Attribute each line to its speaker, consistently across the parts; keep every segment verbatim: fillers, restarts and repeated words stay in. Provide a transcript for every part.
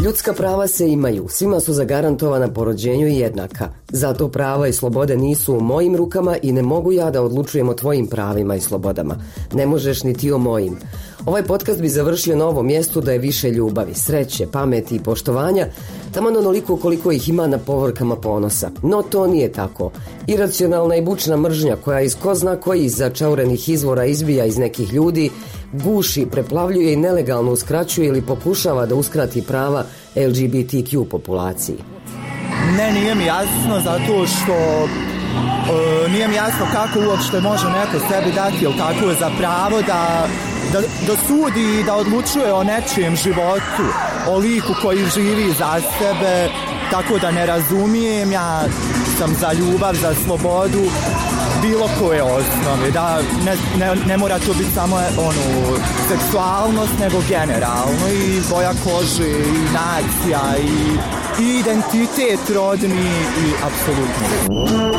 Speaker 1: Ljudska prava se imaju, svima su zagarantovana po rođenju i jednaka. Zato prava i slobode nisu u mojim rukama i ne mogu ja da odlučujem o tvojim pravima i slobodama. Ne možeš ni ti o mojim. Ovaj podcast bi završio na ovom mjestu da je više ljubavi, sreće, pameti i poštovanja, taman onoliko koliko ih ima na povorkama ponosa. No to nije tako. Iracionalna i bučna mržnja koja iz ko zna kojih začaurenih izvora izbija iz nekih ljudi, guši, preplavljuje i nelegalno uskraćuje ili pokušava da uskrati prava L G B T Q populaciji.
Speaker 2: Ne, nije mi jasno zato što e, nije mi jasno kako uopšte može neko sebi dati ili kako je za pravo da, da, da sudi i da odlučuje o nečijem životu, o liku koji živi za sebe, tako da ne razumijem, ja sam za ljubav, za slobodu, bilo koje osnove, da ne, ne, ne mora to biti samo ono, seksualnost, nego generalno i boja kože i nacija i, i identitet rodni i apsolutno.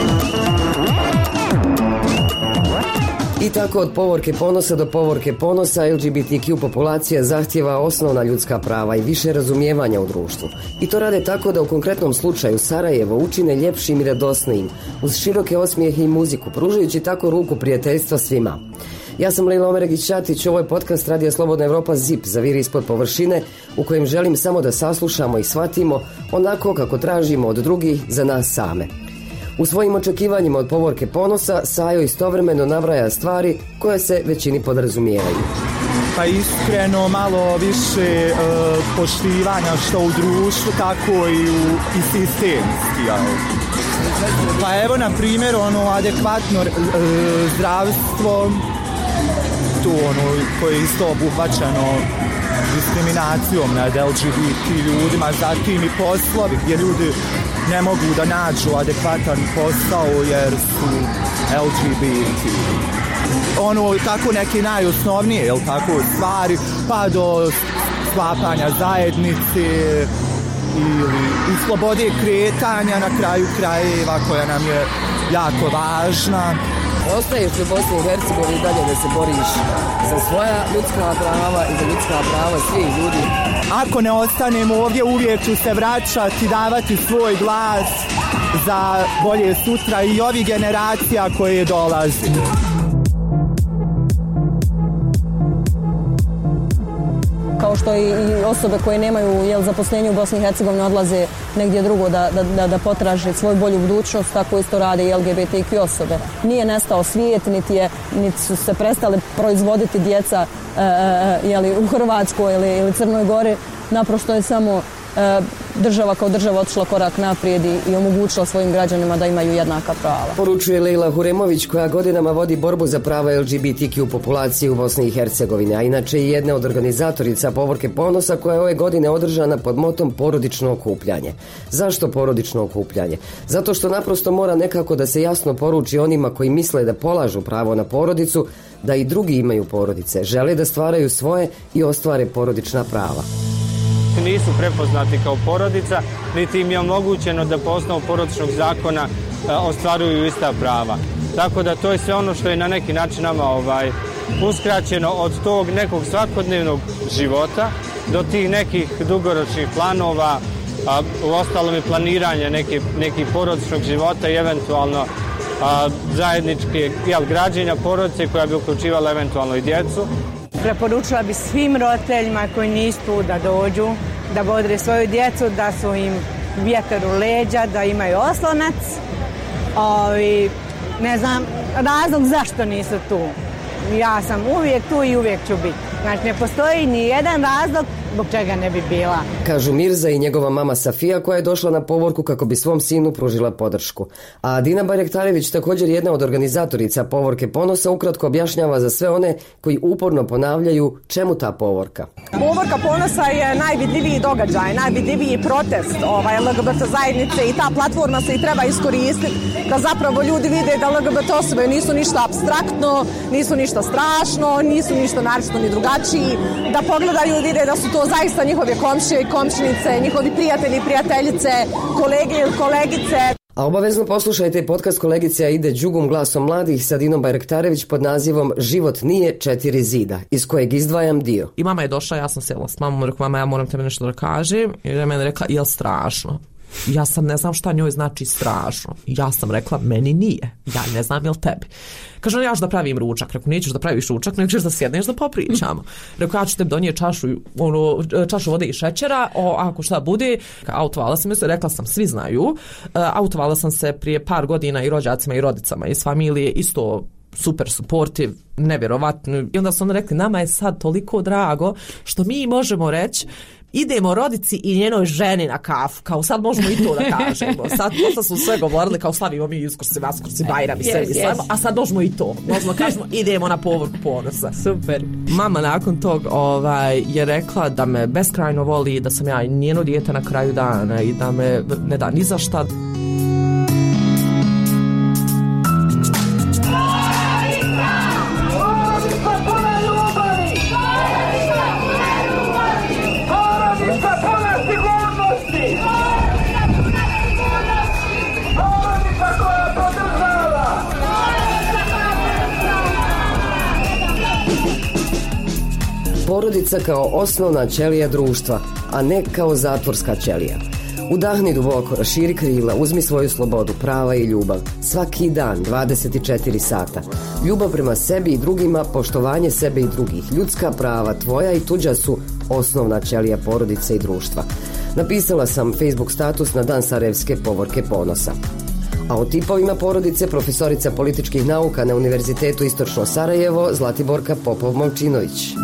Speaker 1: I tako od povorke ponosa do povorke ponosa L G B T Q populacija zahtjeva osnovna ljudska prava i više razumijevanja u društvu. I to rade tako da u konkretnom slučaju Sarajevo učine ljepšim i radosnijim, uz široke osmijehe i muziku, pružajući tako ruku prijateljstva svima. Ja sam Lejla Omeregić-Ćatić, ovo je podcast Radija Slobodna Evropa ZIP, zaviri ispod površine, u kojem želim samo da saslušamo i shvatimo onako kako tražimo od drugih za nas same. U svojim očekivanjima od povorke ponosa Sajo istovremeno nabraja stvari koje se većini podrazumijevaju.
Speaker 2: Pa iskreno malo više e, poštivanja što u društvu, tako i, u, i sistemski. Ja. Pa evo na primjer ono adekvatno e, zdravstvo, to ono koje je isto obuhvaćeno diskriminacijom nad L G B T ljudima, zatim i poslovi gdje ljudi ne mogu da nađu adekvatan posao jer su L G B T. Ono, tako neke najosnovnije, jel tako, stvari, pa do sklapanja zajednice ili i slobode kretanja na kraju krajeva koja nam je jako važna.
Speaker 1: Ostaješ u Bosni i Hercegovini dalje da se boriš za svoja ljudska prava i za ljudska prava svih ljudi?
Speaker 2: Ako ne ostanem ovdje, uvijek ću se vraćati, davati svoj glas za bolje sutra i ovih generacija koje dolazi.
Speaker 3: Kao što i osobe koje nemaju jel, zaposlenje u Bosni i Hercegovini odlaze negdje drugo da, da, da potraže svoju bolju budućnost, tako isto rade i L G B T Q osobe. Nije nestao svijet, niti, je, niti su se prestale proizvoditi djeca e, jeli, u Hrvatskoj ili, ili Crnoj Gori. Naprosto je samo e, država kao država otišla korak naprijed i, i omogućila svojim građanima da imaju jednaka prava.
Speaker 1: Poručuje Lejla Huremović koja godinama vodi borbu za prava L G B T Q populacije u Bosni i Hercegovini, a inače i jedna od organizatorica povorke ponosa koja je ove godine održana pod motom porodično okupljanje. Zašto porodično okupljanje? Zato što naprosto mora nekako da se jasno poruči onima koji misle da polažu pravo na porodicu, da i drugi imaju porodice, žele da stvaraju svoje i ostvare porodična prava.
Speaker 4: Nisu prepoznati kao porodica, niti im je omogućeno da po osnovu porodičnog zakona e, ostvaruju ista prava. Tako da to je sve ono što je na neki način nama ovaj, uskraćeno od tog nekog svakodnevnog života do tih nekih dugoročnih planova, a u ostalom i planiranja neke, nekih porodičnog života i eventualno a, zajedničke jel, građenja porodice koja bi uključivala eventualno i djecu.
Speaker 5: Preporučila bi svim roditeljima koji nisu tu da dođu, da bodre svoju djecu, da su im vjetar u leđa, da imaju oslonac. Ovi, ne znam, razlog zašto nisu tu. Ja sam uvijek tu i uvijek ću biti. Znači, ne postoji ni jedan razlog zbog čega ne bi bila.
Speaker 1: Kažu Mirza i njegova mama Safija koja je došla na povorku kako bi svom sinu pružila podršku. A Dina Barjektarević, također jedna od organizatorica povorke ponosa, ukratko objašnjava za sve one koji uporno ponavljaju čemu ta povorka.
Speaker 6: Povorka ponosa je najvidljiviji događaj, najvidljiviji protest ovaj, L G B T zajednice i ta platforma se i treba iskoristiti da zapravo ljudi vide da L G B T osobe nisu ništa apstraktno, nisu ništa strašno, nisu ništa naročito ni drugačiji, da pogledaju i vide da su to zaista njihove komšije i komšinice, njihovi prijatelji i prijateljice, kolege ili kolegice.
Speaker 1: A obavezno poslušajte podcast kolegice Aide Đugum glasom mladih sa Dinom Bajraktarević pod nazivom Život nije četiri zida, iz kojeg izdvajam dio.
Speaker 7: I mama je došla, ja sam sjela s mamom, rekla, mama, ja moram tebi nešto da kažem. I je meni rekla, jel strašno? Ja sam ne znam šta njoj znači strašno. Ja sam rekla, meni nije. Ja ne znam jel tebi. Kaže, ja ću da pravim ručak. Rekao, nećeš da praviš ručak, nego ćeš da sjedneš da popričamo. Rekao, ja ću tebi donijeti čašu, ono, čašu vode i šećera, o, ako šta bude. Autovala sam se, rekla sam, svi znaju. Autovala sam se prije par godina i rođacima i rodicama iz familije, isto super supportiv, nevjerovatno. I onda su oni rekli, nama je sad toliko drago što mi možemo reći, idemo rodici i njenoj ženi na kafu, kao sad možemo i to da kažemo. Sad posle su sve govorili kao slavimo mi Uskrsi, Vaskrsi, Bajram i sve, yes, yes. A sad možemo i to. Možemo kažemo idemo na povorku ponosa.
Speaker 3: Super.
Speaker 7: Mama nakon tog ovaj, je rekla da me beskrajno voli, da sam ja njeno dijete na kraju dana i da me ne da ni za šta.
Speaker 1: Porodica kao osnovna ćelija društva, a ne kao zatvorska ćelija. Udahni duboko, raširi krila, uzmi svoju slobodu, prava i ljubav. Svaki dan, dvadeset četiri sata. Ljubav prema sebi i drugima, poštovanje sebe i drugih. Ljudska prava, tvoja i tuđa su osnovna ćelija porodice i društva. Napisala sam Facebook status na dan Sarajevske povorke ponosa. A o tipovima porodice profesorica političkih nauka na Univerzitetu Istočno Sarajevo Zlatiborka Popov-Momčinović.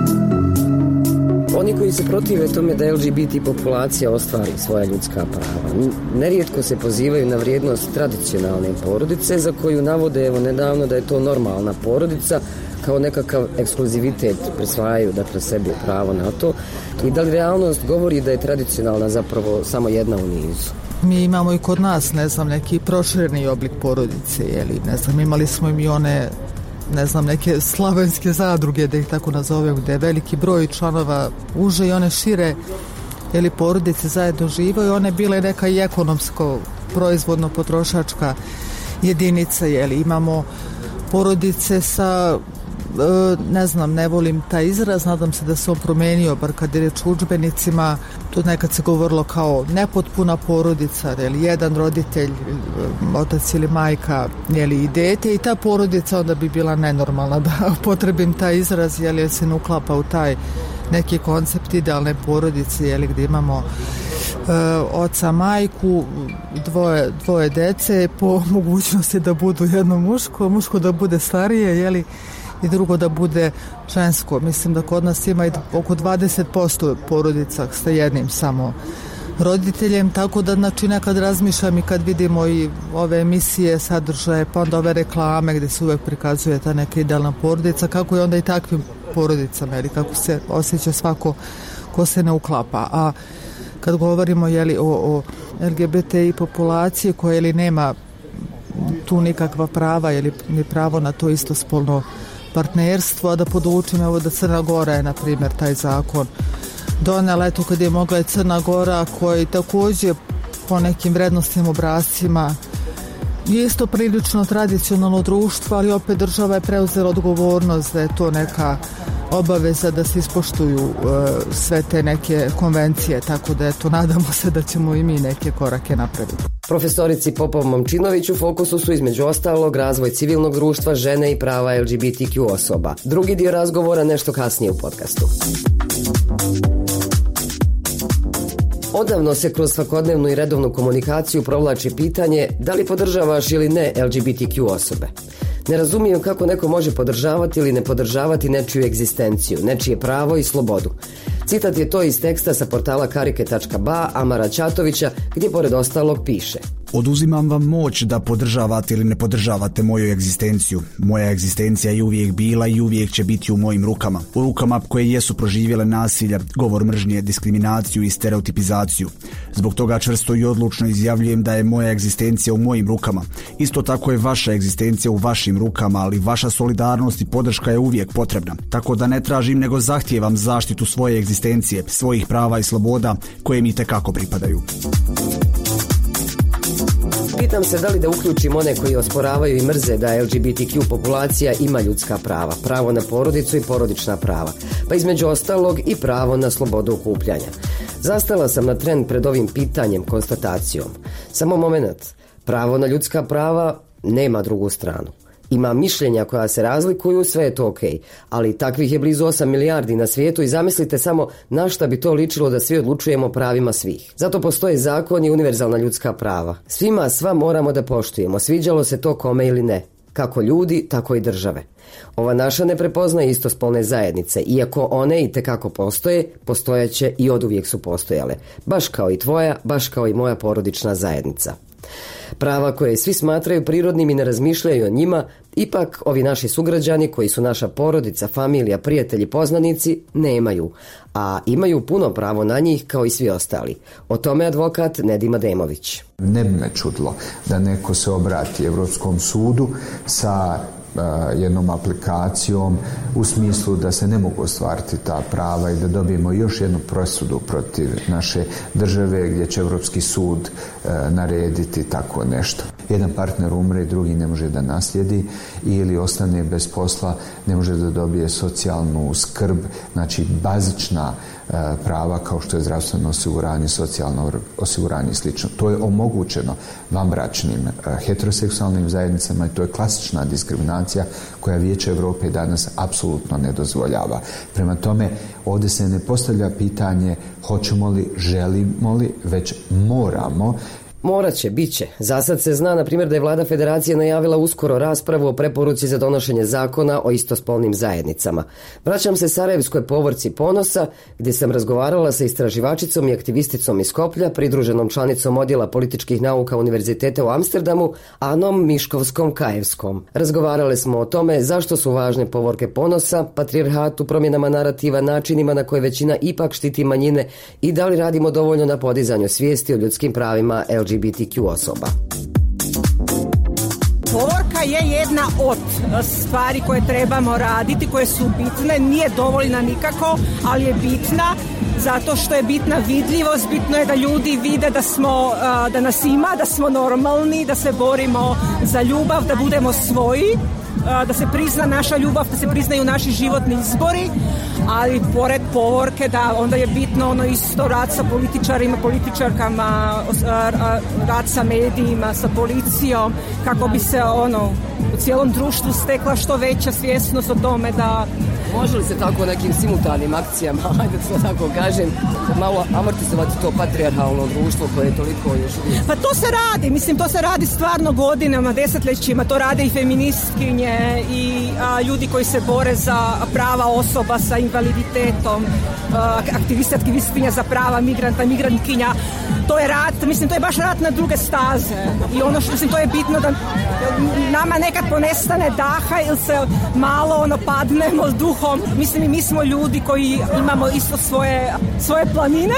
Speaker 1: Oni koji se protive tome da L G B T populacija ostvari svoja ljudska prava, nerijetko se pozivaju na vrijednost tradicionalne porodice za koju navode evo nedavno da je to normalna porodica, kao nekakav ekskluzivitet prisvajaju dakle sebi pravo na to. I da li realnost govori da je tradicionalna zapravo samo jedna u nizu?
Speaker 8: Mi imamo i kod nas, ne znam, neki prošireni oblik porodice, jeli, ne znam, imali smo i mi one, ne znam, neke slavenske zadruge, da ih tako nazovem, gde je veliki broj članova uže i one šire, jeli, porodice zajedno živaju, one bile neka i ekonomsko, proizvodno potrošačka jedinica, jeli, imamo porodice sa, ne znam, ne volim taj izraz, nadam se da se on promenio, bar kad je reč o udžbenicima, tu nekad se govorilo kao nepotpuna porodica, jeli, jedan roditelj, otac ili majka, jeli, i dete, i ta porodica onda bi bila nenormalna, da potrebim taj izraz, jeli, jer se ne uklapa u taj neki koncept idealne porodice, jeli, gdje imamo e, oca, majku, dvoje, dvoje dece, po mogućnosti da budu jedno muško, muško da bude starije, jeli, i drugo da bude žensko. Mislim da kod nas ima i oko dvadeset posto porodica sa jednim samo roditeljem, tako da znači nekad razmišljam i kad vidimo i ove emisije, sadržaje, pa onda ove reklame gdje se uvek prikazuje ta neka idealna porodica, kako je onda i takvim porodicama, ili kako se osjeća svako ko se ne uklapa. A kad govorimo, jeli, o, o L G B T I populaciji koja, jeli, nema tu nikakva prava, jeli, ni pravo na to istospolno partnerstvo, a da podučim, evo, da Crna Gora je, na primjer, taj zakon donela, eto, kad je mogla i Crna Gora, koji također po nekim vrednostnim obrascima je isto prilično tradicionalno društvo, ali opet država je preuzela odgovornost da je to neka obaveza da se ispoštuju uh, sve te neke konvencije, tako da eto, nadamo se da ćemo i mi neke korake napraviti.
Speaker 1: Profesorici Popov-Momčinović u fokusu su između ostalog razvoj civilnog društva, žene i prava L G B T Q osoba. Drugi dio razgovora nešto kasnije u podcastu. Odavno se kroz svakodnevnu i redovnu komunikaciju provlači pitanje da li podržavaš ili ne L G B T Q osobe. Ne razumijem kako neko može podržavati ili ne podržavati nečiju egzistenciju, nečije pravo i slobodu. Citat je to iz teksta sa portala karike tačka ba Amara Ćatovića, gdje pored ostalog piše:
Speaker 9: Oduzimam vam moć da podržavate ili ne podržavate moju egzistenciju. Moja egzistencija je uvijek bila i uvijek će biti u mojim rukama. U rukama koje jesu proživjele nasilje, govor mržnje, diskriminaciju i stereotipizaciju. Zbog toga čvrsto i odlučno izjavljujem da je moja egzistencija u mojim rukama. Isto tako je vaša egzistencija u vašim rukama, ali vaša solidarnost i podrška je uvijek potrebna. Tako da ne tražim nego zahtijevam zaštitu svoje egzistencije, svojih prava i sloboda koje mi itekako pripadaju.
Speaker 1: Pitam se da li da uključim one koji osporavaju i mrze da L G B T Q populacija ima ljudska prava, pravo na porodicu i porodična prava, pa između ostalog i pravo na slobodu okupljanja. Zastala sam na tren pred ovim pitanjem, konstatacijom. Samo moment, pravo na ljudska prava nema drugu stranu. Ima mišljenja koja se razlikuju, sve je to ok, ali takvih je blizu osam milijardi na svijetu i zamislite samo na šta bi to ličilo da svi odlučujemo o pravima svih. Zato postoje zakon i univerzalna ljudska prava. Svima sva moramo da poštujemo, sviđalo se to kome ili ne. Kako ljudi, tako i države. Ova naša ne prepoznaje istospolne zajednice, iako one i tekako postoje, postojaće i oduvijek su postojale. Baš kao i tvoja, baš kao i moja porodična zajednica. Prava koje svi smatraju prirodnim i ne razmišljaju o njima, ipak ovi naši sugrađani koji su naša porodica, familija, prijatelji, poznanici, nemaju, a imaju puno pravo na njih kao i svi ostali. O tome advokat Nedim Ademović.
Speaker 10: Ne bi me čudlo da neko se obrati Europskom sudu sa jednom aplikacijom u smislu da se ne mogu ostvariti ta prava i da dobijemo još jednu presudu protiv naše države gdje će Europski sud narediti tako nešto. Jedan partner umre, drugi ne može da naslijedi ili ostane bez posla, ne može da dobije socijalnu skrb, znači bazična prava kao što je zdravstveno osiguranje, socijalno osiguranje i slično. To je omogućeno vanbračnim heteroseksualnim zajednicama i to je klasična diskriminacija koja Vijeće Europe danas apsolutno ne dozvoljava. Prema tome, ovdje se ne postavlja pitanje hoćemo li, želimo li, već moramo.
Speaker 1: Morat će, bit će. Zasad se zna, na primjer, da je vlada federacije najavila uskoro raspravu o preporuci za donošenje zakona o istospolnim zajednicama. Vraćam se Sarajevskoj povorci Ponosa, gdje sam razgovarala sa istraživačicom i aktivisticom iz Skoplja, pridruženom članicom odjela političkih nauka Univerziteta u Amsterdamu, Anom Miškovskom-Kajevskom. Razgovarale smo o tome zašto su važne povorke Ponosa, patrijarhatu, promjenama narativa, načinima na koje većina ipak štiti manjine i da li radimo dovoljno na podizanju svijesti o ljudskim pravima L G B T Q osoba.
Speaker 6: Povorka je jedna od stvari koje trebamo raditi, koje su bitne, nije dovoljna nikako, ali je bitna zato što je bitna vidljivost, bitno je da ljudi vide da smo, da nas ima, da smo normalni, da se borimo za ljubav, da budemo svoji, da se prizna naša ljubav, da se priznaju naši životni izbori, ali pored povorke da onda je bitno ono isto rad sa političarima, političarkama, rad sa medijima, sa policijom, kako bi se ono u cijelom društvu stekla što veća svjesnost o tome da...
Speaker 1: Može li se tako nekim simultanim akcijama, ajde da tako kažem, malo amortizovati to patrijarhalno društvo koje je toliko još uvijek?
Speaker 6: Pa to se radi, mislim to se radi stvarno godinama, desetljećima, to rade i feministkinje i a, ljudi koji se bore za prava osoba sa invaliditetom, a, aktiviste, aktivistkinja za prava migranta, migrantkinja. To je rat, mislim to je baš rat na druge staze i ono što mislim to je bitno da nama nekad ponestane daha ili se malo ono padnemo duhom. Mislim i mi smo ljudi koji imamo isto svoje, svoje planine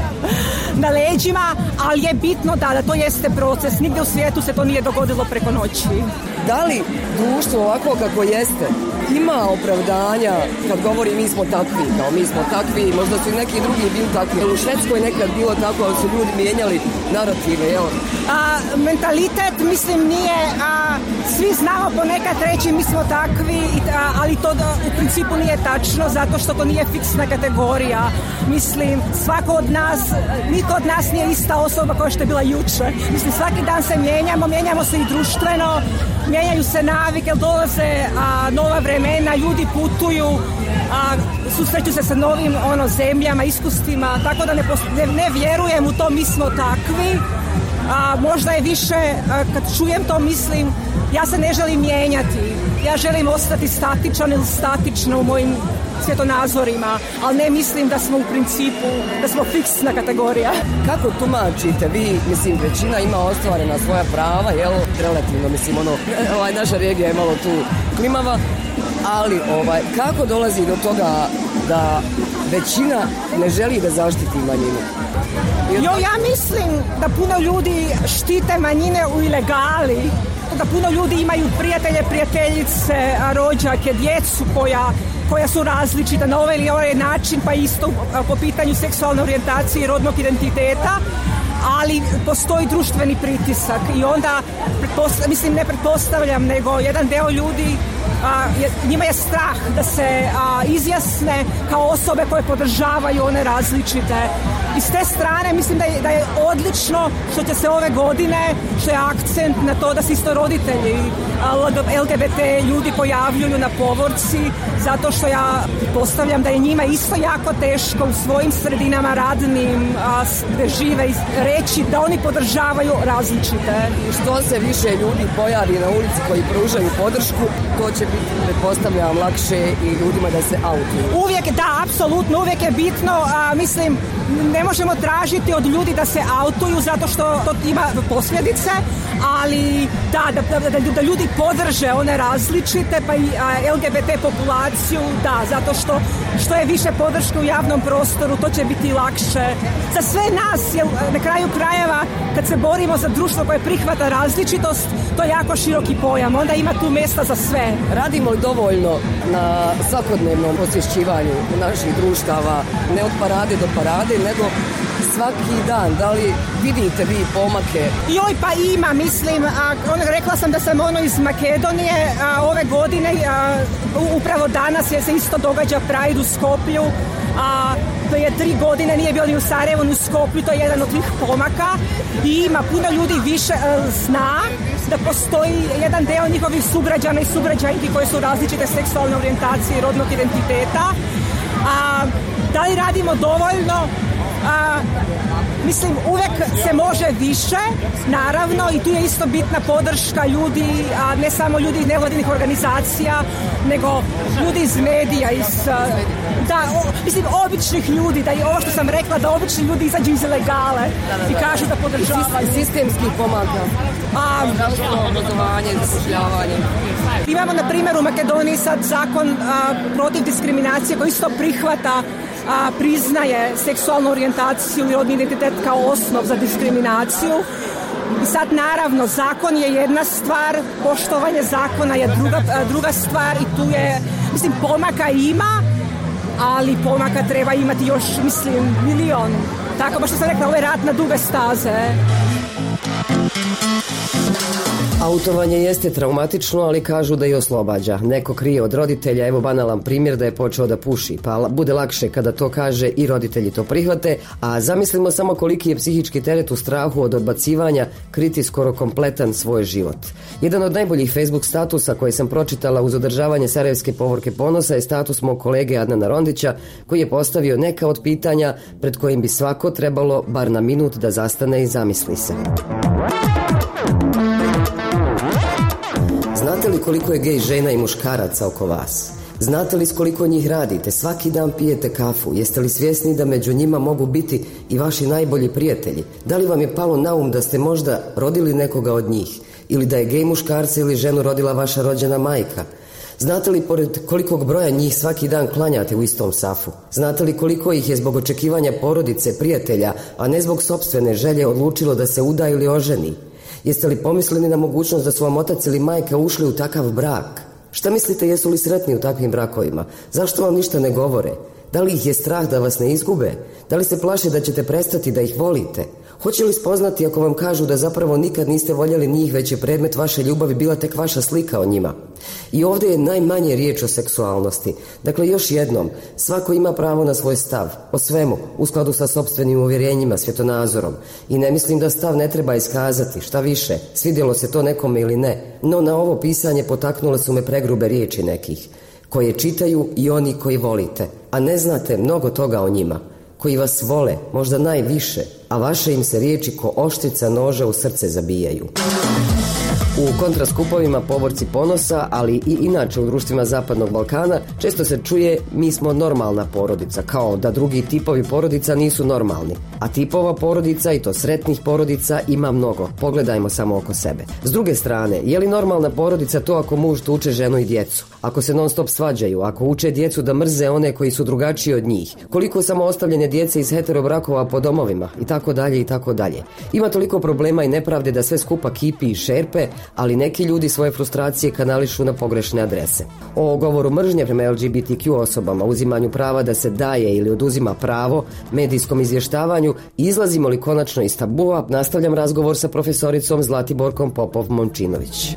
Speaker 6: na leđima, ali je bitno da, da to jeste proces. Nigdje u svijetu se to nije dogodilo preko noći.
Speaker 1: Da li društvo ovako kako jeste ima opravdanja kad govori mi smo takvi, kao mi smo takvi, možda su i neki drugi bili takvi. U Švedskoj nekad bilo tako, ali su ljudi mijenjali narative, jel?
Speaker 6: A, mentalitet, mislim, nije, a, svi znamo ponekad reći mi smo takvi, a, ali to da, u principu nije tačno, zato što to nije fiksna kategorija. Mislim, svako od nas, niko od nas nije ista osoba kao što je bila jučer. Mislim, svaki dan se mijenjamo, mijenjamo se i društveno, mijenjaju se navike, dolaze a, nova vremena, ljudi putuju, a, susreću se sa novim ono, zemljama, iskustvima, tako da ne, ne, ne vjerujem u to mi smo takvi. A, možda je više, a, kad čujem to mislim, ja se ne želim mijenjati, ja želim ostati statičan ili statično u mojim svjetonazorima, ali ne mislim da smo u principu, da smo fiksna kategorija.
Speaker 1: Kako tumačite vi, mislim, većina ima ostvarena svoja prava, jel, relativno, mislim, ono, ovaj, naša regija je malo tu klimava, ali, ovaj, kako dolazi do toga da većina ne želi da zaštiti manjinu?
Speaker 6: Jo, ja mislim da puno ljudi štite manjine u ilegali, da puno ljudi imaju prijatelje, prijateljice, rođake, djecu koja, koja su različita na ovaj ili ovaj način, pa isto po pitanju seksualne orijentacije i rodnog identiteta, ali postoji društveni pritisak i onda, mislim ne pretpostavljam, nego jedan deo ljudi, a, je, njima je strah da se a, izjasne kao osobe koje podržavaju one različite. I s te strane mislim da je, da je odlično što će se ove godine, što je akcent na to da se isto roditelji L G B T ljudi pojavljuju na povorci, zato što ja postavljam da je njima isto jako teško u svojim sredinama radnim a, gde žive reći da oni podržavaju različite.
Speaker 1: I što se više ljudi pojavi na ulici koji pružaju podršku, to će biti, pretpostavljam, lakše i ljudima da se autuju.
Speaker 6: Uvijek, da, apsolutno, uvijek je bitno, a, mislim, ne možemo tražiti od ljudi da se autuju zato što to ima posljedice, ali da, da, da, da ljudi podrže one različite, pa i a, L G B T populaciju, da, zato što što je više podrške u javnom prostoru, to će biti lakše za sve nas, jer na kraju krajeva kad se borimo za društvo koje prihvata različitost, to je jako široki pojam, onda ima tu mjesta za sve.
Speaker 1: Radimo li dovoljno na svakodnevnom osvješćivanju naših društava, ne od parade do parade, nego svaki dan? Da li vidite vi pomake?
Speaker 6: Joj, pa ima, mislim, a, on, rekla sam da sam ono iz Makedonije, a, ove godine, a, upravo danas je se isto događa Pride u Skoplju, a to je tri godine, nije bio ni u Sarajevu, ni u Skoplju, to je jedan od tih pomaka i ima puno ljudi više a, zna da postoji jedan deo njihovih sugrađana i sugrađanki koji su različite seksualne orijentacije i rodnog identiteta. A, da li radimo dovoljno? A, mislim, uvek se može više, naravno, i tu je isto bitna podrška ljudi, a ne samo ljudi iz nevladinih organizacija, nego ljudi iz medija, iz, da, o, mislim, običnih ljudi, da je ovo što sam rekla, da obični ljudi izađu iz ilegale i kažu da podržavaju.
Speaker 1: Sistemskih pomaka, zdravstveno obrazovanje, zapošljavanje.
Speaker 6: Imamo, na primjer, u Makedoniji sad zakon a, protiv diskriminacije koji isto prihvata, a, priznaje seksualnu orijentaciju i rodni identitet kao osnov za diskriminaciju. I sad, naravno, zakon je jedna stvar, poštovanje zakona je druga, a, druga stvar i tu je, mislim, pomaka ima, ali pomaka treba imati još, mislim, milion. Tako, baš što sam rekla, ovo je rat na duge staze.
Speaker 1: Autovanje jeste traumatično, ali kažu da i oslobađa. Neko krije od roditelja, evo banalan primjer da je počeo da puši, pa bude lakše kada to kaže i roditelji to prihvate, a zamislimo samo koliki je psihički teret u strahu od odbacivanja kriti skoro kompletan svoj život. Jedan od najboljih Facebook statusa koji sam pročitala uz održavanje Sarajevske povorke ponosa je status mog kolege Adnana Rondića, koji je postavio neka od pitanja pred kojim bi svako trebalo bar na minut da zastane i zamisli se. Znate li koliko je gej žena i muškaraca oko vas? Znate li s koliko njih radite? Svaki dan pijete kafu. Jeste li svjesni da među njima mogu biti i vaši najbolji prijatelji? Da li vam je palo na um da ste možda rodili nekoga od njih? Ili da je gej muškarca ili ženu rodila vaša rođena majka? Znate li pored kolikog broja njih svaki dan klanjate u istom safu? Znate li koliko ih je zbog očekivanja porodice, prijatelja, a ne zbog sopstvene želje odlučilo da se uda ili oženi? Jeste li pomislili na mogućnost da su vam otac ili majka ušli u takav brak? Šta mislite, jesu li sretni u takvim brakovima? Zašto vam ništa ne govore? Da li ih je strah da vas ne izgube? Da li se plaše da ćete prestati da ih volite? Hoće li spoznati ako vam kažu da zapravo nikad niste voljeli njih, već je predmet vaše ljubavi bila tek vaša slika o njima? I ovdje je najmanje riječ o seksualnosti. Dakle, još jednom, svako ima pravo na svoj stav, o svemu, u skladu sa sopstvenim uvjerenjima, svjetonazorom. I ne mislim da stav ne treba iskazati, šta više, svidjelo se to nekome ili ne, no na ovo pisanje potaknule su me pregrube riječi nekih, koje čitaju i oni koji volite, a ne znate mnogo toga o njima, koji vas vole, možda najviše, a vaše im se riječi ko oštrica noža u srce zabijaju. U kontraskupovima Povorci ponosa, ali i inače u društvima Zapadnog Balkana, često se čuje mi smo normalna porodica, kao da drugi tipovi porodica nisu normalni. A tipova porodica, i to sretnih porodica, ima mnogo. Pogledajmo samo oko sebe. S druge strane, je li normalna porodica to ako muž tuče ženu i djecu? ako se non stop svađaju, ako uče djecu da mrze one koji su drugačiji od njih, koliko samo ostavljene djece iz heterobrakova po domovima i tako dalje i tako dalje. Ima toliko problema i nepravde da sve skupa kipi i šerpe, ali neki ljudi svoje frustracije kanališu na pogrešne adrese. O govoru mržnje prema L G B T Q osobama, uzimanju prava da se daje ili oduzima pravo, medijskom izvještavanju, izlazimo li konačno iz tabua, nastavljam razgovor sa profesoricom Zlatiborkom Popov-Momčinović.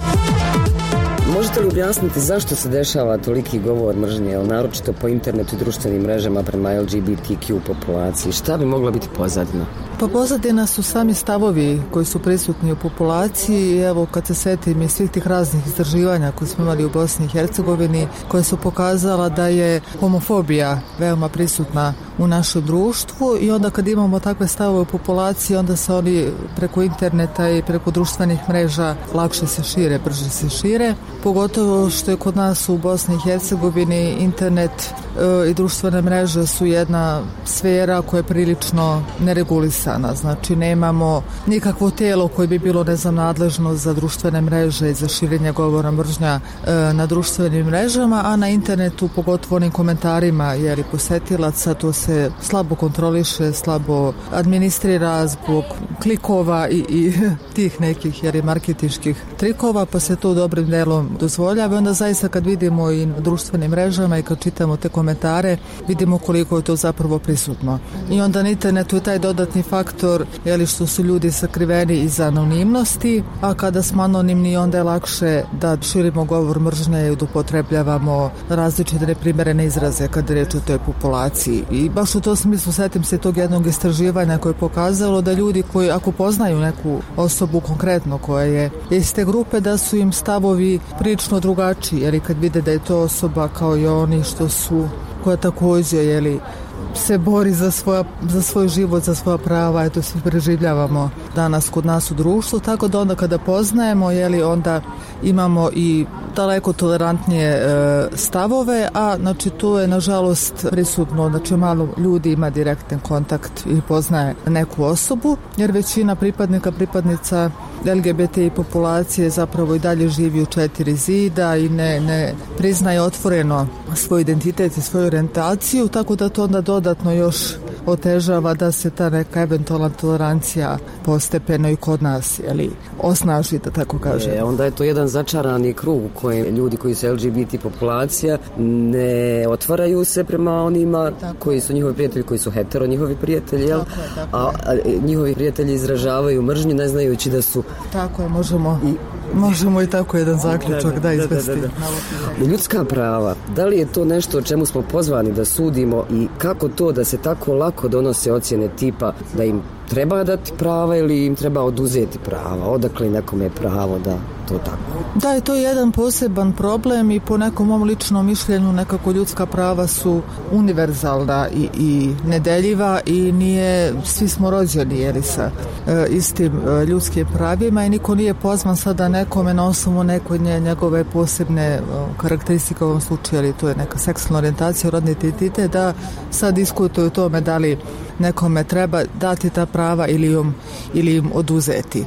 Speaker 1: Možete li objasniti zašto se dešava toliki govor mržnje, naročito po internetu i društvenim mrežama prema L G B T Q populaciji? Šta bi mogla biti pozadina?
Speaker 8: Pa pozadina su sami stavovi koji su prisutni u populaciji. Evo, kad se setim i svih tih raznih istraživanja koje smo imali u Bosni i Hercegovini, koje su pokazala da je homofobija veoma prisutna u našem društvu, i onda kad imamo takve stavove u populaciji, onda se oni preko interneta i preko društvenih mreža lakše se šire, brže se šire. Pogotovo što je kod nas u Bosni i Hercegovini internet e, i društvene mreže su jedna sfera koja je prilično neregulisana. Znači nemamo nikakvo tijelo koje bi bilo, ne znam, nadležno za društvene mreže i za širenje govora mržnja e, na društvenim mrežama, a na internetu, pogotovo onim komentarima jeli posetilaca, to se slabo kontroliše, slabo administrira zbog klikova i, i tih nekih jeli marketinških trikova, pa se to dobrim delom dozvoljava. Onda zaista kad vidimo i na društvenim mrežama i kad čitamo te komentare, vidimo koliko je to zapravo prisutno. I onda na internetu je taj dodatni faktor, jeli, što su ljudi sakriveni iz anonimnosti, a kada smo anonimni onda je lakše da širimo govor mržnje i da upotrebljavamo različite neprimjerene izraze kad je reč o toj populaciji. I baš u tom smislu setim se tog jednog istraživanja koje je pokazalo da ljudi koji, ako poznaju neku osobu konkretno koja je iz te grupe, da su im stavovi prilično drugačiji, jer kad vide da je to osoba kao i oni što su, koja također jeli, se bori za, svoja, za svoj život, za svoja prava, eto svi preživljavamo danas kod nas u društvu, tako da onda kada poznajemo, jeli, onda imamo i daleko tolerantnije e, stavove, a znači to je nažalost prisutno, znači malo ljudi ima direktan kontakt i poznaje neku osobu, jer većina pripadnika, pripadnica L G B T populacije zapravo i dalje živi u četiri zida i ne, ne priznaje otvoreno svoj identitet i svoju orijentaciju, tako da to onda dodatno još otežava da se ta neka eventualna tolerancija postepeno i kod nas, jeli, osnaži, da tako kažem.
Speaker 1: E, onda je to jedan začarani krug u kojem ljudi koji su L G B T populacija ne otvaraju se prema onima tako koji su njihovi prijatelji, koji su hetero njihovi prijatelji, jel?
Speaker 8: Tako je, tako
Speaker 1: a, a njihovi prijatelji izražavaju mržnju ne znajući da su...
Speaker 8: Tako je, možemo... I... Možemo i tako jedan zaključak da, da, da izvesti. Da, da, da.
Speaker 1: Ljudska prava, da li je to nešto o čemu smo pozvani da sudimo i kako to da se tako lako donose ocjene tipa da im treba dati prava ili im treba oduzeti prava? Odakle nekome je pravo da to tako?
Speaker 8: Da, je to jedan poseban problem i po nekom mom ličnom mišljenju nekako ljudska prava su univerzalna i, i nedeljiva i nije, svi smo rođeni jeli sa e, istim e, ljudskim pravima i niko nije pozvan sada nekome na osnovu neke njegove posebne e, karakteristike u ovom slučaju, ali to je neka seksualna orijentacija, rodni identitet, da sad diskutuju o tome da li nekome treba dati ta prava ili im, ili im oduzeti.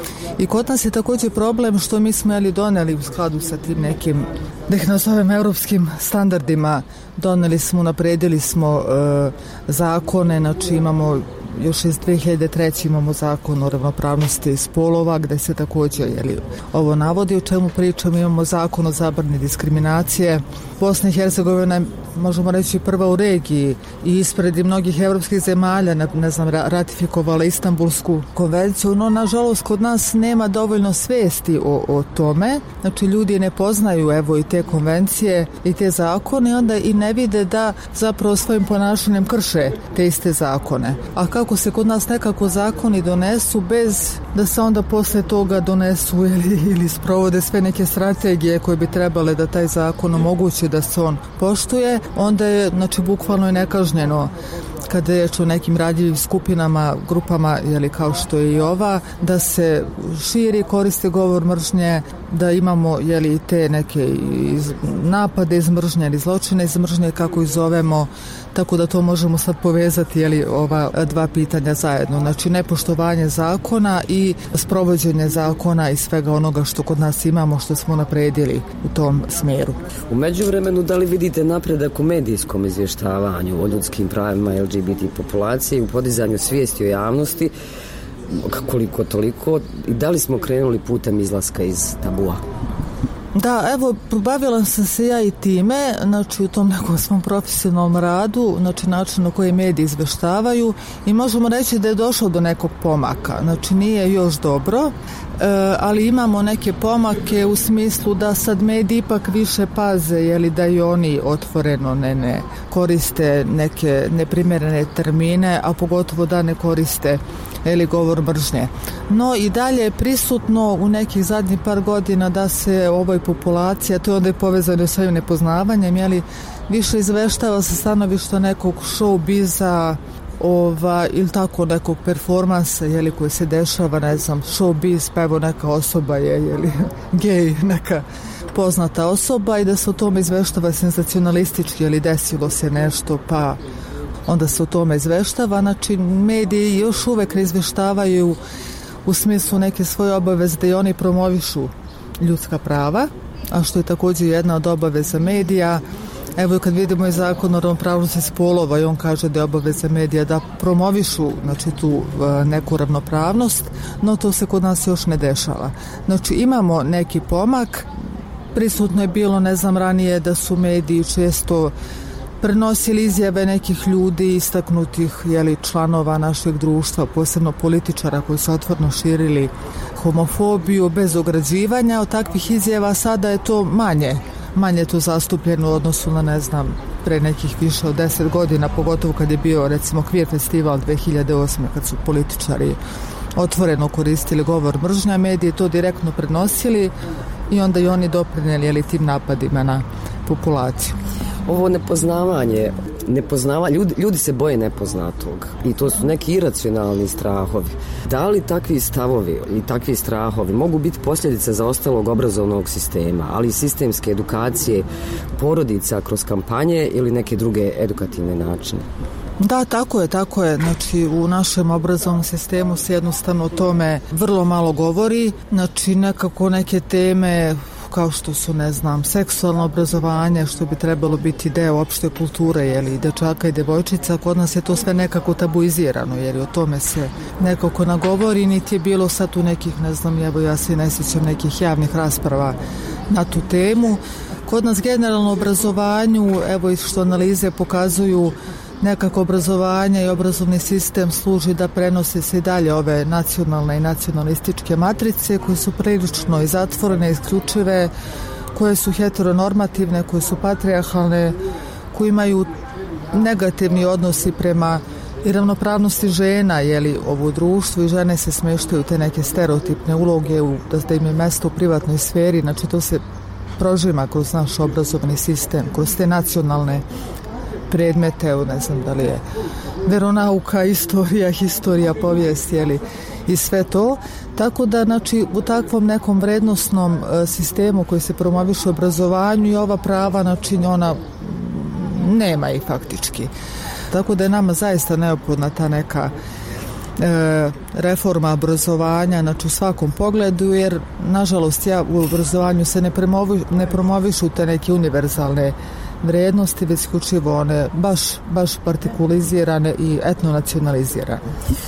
Speaker 8: I kod nas je također problem što mi smo jeli doneli u skladu sa tim nekim, da ih nazovem, europskim standardima, doneli smo, napredili smo e, zakone, znači imamo još iz dvije hiljade treće imamo zakon o ravnopravnosti spolova gdje se također jeli, ovo navodi, o čemu pričamo. Imamo zakon o zabrani diskriminacije. Bosna i Hercegovina je, možemo reći, prva u regiji i ispred mnogih evropskih zemalja, ne, ne znam, ratifikovala Istanbulsku konvenciju, no nažalost kod nas nema dovoljno svesti o, o tome, znači ljudi ne poznaju evo i te konvencije i te zakone, onda i ne vide da zapravo svojim ponašanjem krše te iste zakone. A kako se kod nas nekako zakoni donesu bez da se onda posle toga donesu ili, ili sprovode sve neke strategije koje bi trebale da taj zakon omogući da se on poštuje, onda je, znači, bukvalno je nekažnjeno kada je o nekim radljivim skupinama, grupama, jeli, kao što je i ova, da se širi, koriste govor mržnje, da imamo, jeli, te neke iz, napade iz mržnje ili zločine iz mržnje, kako ih zovemo, tako da to možemo sad povezati, jeli, ova dva pitanja zajedno. Znači, nepoštovanje zakona i sprovođenje zakona i svega onoga što kod nas imamo, što smo napredili u tom smjeru.
Speaker 1: U međuvremenu, da li vidite napredak u medijskom izvještavanju o ljudskim pravima L G B T populacije, u podizanju svijesti o javnosti, koliko toliko, i da li smo krenuli putem izlaska iz tabua?
Speaker 8: Da, evo, bavila sam se ja i time, znači u tom nekom svom profesionalnom radu, znači način na koji mediji izveštavaju, i možemo reći da je došlo do nekog pomaka. Znači nije još dobro, e, ali imamo neke pomake u smislu da sad mediji ipak više paze, jeli, da i oni otvoreno ne, ne koriste neke neprimjerene termine, a pogotovo da ne koriste, ili govor mržnje. No i dalje je prisutno u nekih zadnjih par godina da se ovoj populaciji, a to je onda je povezano s ovim nepoznavanjem, jeli, više izveštava sa stanovišta nekog showbiza, ova, ili tako nekog performansa, jeli, koji se dešava, ne znam, showbiz, pa evo neka osoba je, jeli, gej, neka poznata osoba, i da se o tome izveštava senzacionalistički, jeli, desilo se nešto, pa onda se o tome izveštava. Znači, mediji još uvek ne izveštavaju u smislu neke svoje obaveze da i oni promovišu ljudska prava, a što je također jedna od obaveza medija. Evo, kad vidimo i zakon o ravnopravnosti spolova, i on kaže da je obaveza medija da promovišu, znači, tu neku ravnopravnost, no to se kod nas još ne dešava. Znači, imamo neki pomak. Prisutno je bilo, ne znam, ranije da su mediji često prenosili izjave nekih ljudi, istaknutih, jeli, članova našeg društva, posebno političara koji su otvoreno širili homofobiju bez ograđivanja. Od takvih izjava sada je to manje, manje je to zastupljeno u odnosu na, ne znam, pre nekih više od deset godina, pogotovo kad je bio, recimo, Queer festival dve hiljade osme, kad su političari otvoreno koristili govor mržnja, mediji to direktno prenosili i onda i oni doprinijeli, jeli, tim napadima na populaciju.
Speaker 1: Ovo nepoznavanje, nepoznava, ljudi, ljudi se boje nepoznatog i to su neki iracionalni strahovi. Da li takvi stavovi i takvi strahovi mogu biti posljedice zaostalog obrazovnog sistema, ali i sistemske edukacije porodica kroz kampanje ili neke druge edukativne načine?
Speaker 8: Da, tako je, tako je. Znači, u našem obrazovnom sistemu se jednostavno o tome vrlo malo govori. Znači, nekako neke teme kao što su, ne znam, seksualno obrazovanje, što bi trebalo biti deo opšte kulture, jeli, dečaka i devojčica, kod nas je to sve nekako tabuizirano, jer o tome se nekako nagovori, niti je bilo sad u nekih, ne znam, evo ja se ne sjećam nekih javnih rasprava na tu temu. Kod nas generalno obrazovanju, evo i što analize pokazuju, nekako obrazovanje i obrazovni sistem služi da prenose se i dalje ove nacionalne i nacionalističke matrice koje su prilično i zatvorene, isključive, koje su heteronormativne, koje su patrijarhalne, koje imaju negativni odnosi prema i ravnopravnosti žena, jeli, ovo društvo, i žene se smeštaju te neke stereotipne uloge u, da im je mesto u privatnoj sferi. Znači, to se prožima kroz naš obrazovni sistem, kroz te nacionalne predmete, ne znam da li je veronauka, istorija, historija, povijest, jeli, i sve to. Tako da, znači, u takvom nekom vrednosnom sistemu koji se promoviše u obrazovanju, i ova prava, znači, ona nema ih faktički. Tako da je nama zaista neophodna ta neka e, reforma obrazovanja, znači u svakom pogledu, jer nažalost ja u obrazovanju se ne, promovi, ne promovišu te neke univerzalne vrednosti, već isključivo one baš, baš partikulizirane i etnonacionalizirane.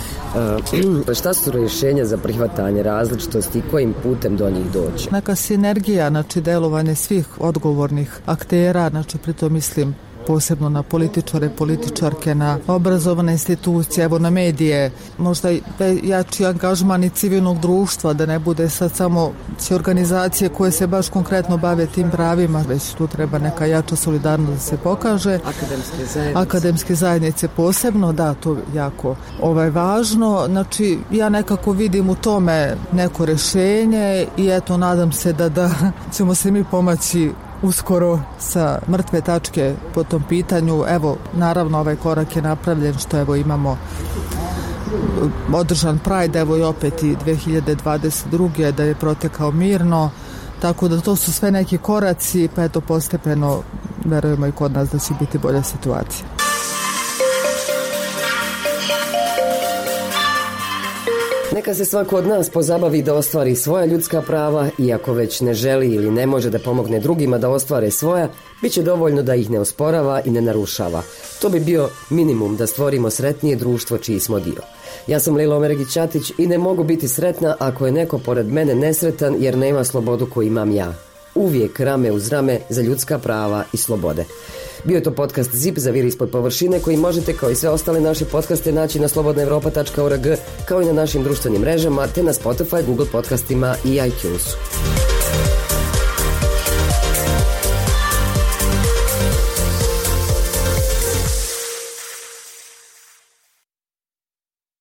Speaker 1: E, šta su rješenja za prihvatanje različitosti i kojim putem do njih doći?
Speaker 8: Neka sinergija, znači delovanje svih odgovornih aktera, znači pritom mislim posebno na političare, političarke, na obrazovane institucije, evo na medije, možda jači angažman i civilnog društva, da ne bude sad samo sve organizacije koje se baš konkretno bave tim pravima, već tu treba neka jača solidarnost da se pokaže.
Speaker 1: Akademske zajednice.
Speaker 8: Akademske zajednice posebno, da, to je jako ovaj, važno. Znači, ja nekako vidim u tome neko rješenje i eto, nadam se da, da ćemo se mi pomaći uskoro sa mrtve tačke po tom pitanju. Evo, naravno ovaj korak je napravljen što evo imamo održan Pride, evo i opet i dve hiljade dvadeset druge da je protekao mirno, tako da to su sve neki koraci, pa eto postepeno verujemo i kod nas da će biti bolja situacija.
Speaker 1: Neka se svako od nas pozabavi da ostvari svoja ljudska prava, iako već ne želi ili ne može da pomogne drugima da ostvare svoja, bit će dovoljno da ih ne osporava i ne narušava. To bi bio minimum da stvorimo sretnije društvo čiji smo dio. Ja sam Lila Omeregić-Ćatić i ne mogu biti sretna ako je neko pored mene nesretan jer nema slobodu koju imam ja. Uvijek rame uz rame za ljudska prava i slobode. Bio je to podcast Zip za vir ispod površine koji možete kao i sve ostale naše podcaste naći na slobodna evropa tačka org kao i na našim društvenim mrežama te na Spotify, Google podcastima i iTunesu.